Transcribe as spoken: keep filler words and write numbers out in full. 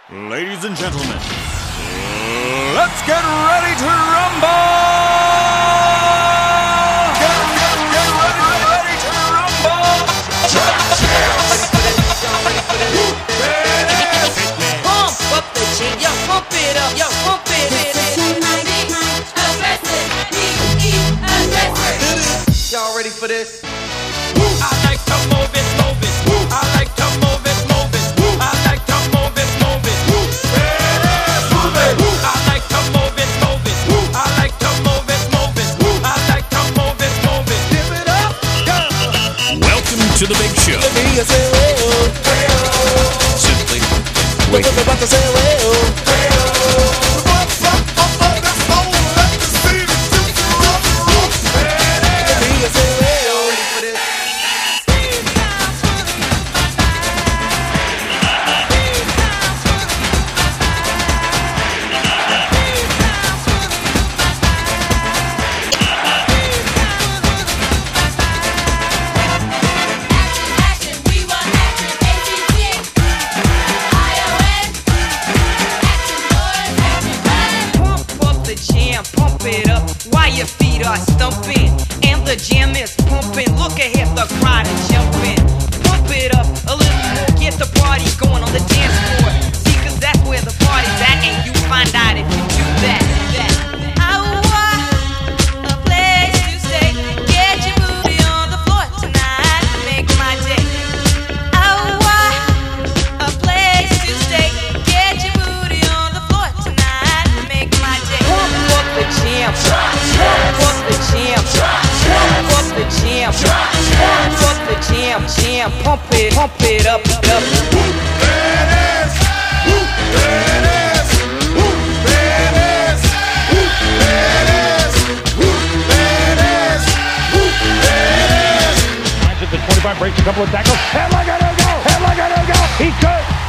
Ladies and gentlemen, let's get ready to rumble! Get, get, get ready, ready to rumble! Pump up the jam, yo, pump it up, yo, pump it. Y'all ready for this? I like to move it, move it. I like to move it, move it. I like to move it, move it. Move it. I like to move it, move it. I like to move it, move it. I like to move it, move it. Give it up, yeah. Welcome to the big show. Simply wait. Pump it up while your feet are stumping and the jam is pumping. Look ahead, the crowd is jumping. Pump it up a little more, get the party going on the dance floor. See, cause that's where the party's at, and you find out if you do that. that. I want a place to stay. Get your booty on the floor tonight, make my day. I want a place to stay. Get your booty on the floor tonight, make my day. Pump up the jam, pump up the jam, pump up the jam, pump up the jam, jam, pump it, pump it up, up. Lines at the twenty-five, breaks a couple of tackles. Headlock, go, go! Headlock, go, go! He's good!